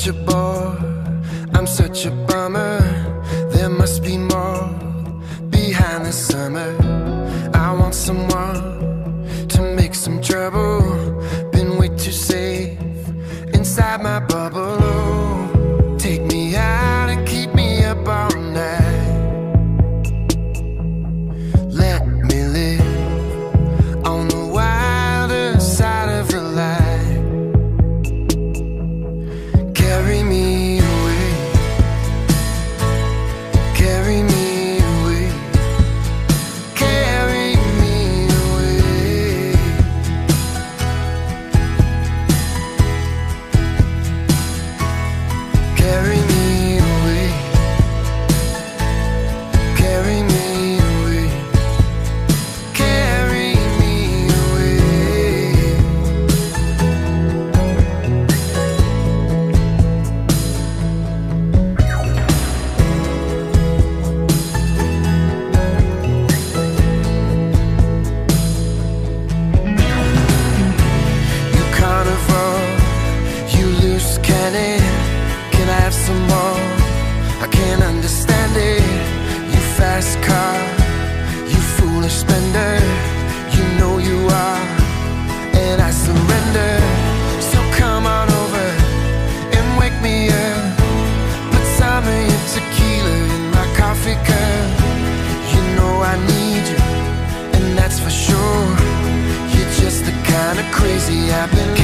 such a bore, I'm such a bummer. There must be more behind the summer. I want someone to make some trouble. Been way too safe inside my bubble. Oh, take me out and keep me up all night. Let me live on the wilder side of the light. Carry me away, carry me away, carry me away. Carry me away, carry me away, carry me away. You carnival, you loose cannon. Can I have some more? I can't understand it. You fast car, you foolish spender. You know you are, and I surrender. So come on over and wake me up. Put some of your tequila in my coffee cup. You know I need you, and that's for sure. You're just the kind of crazy I've been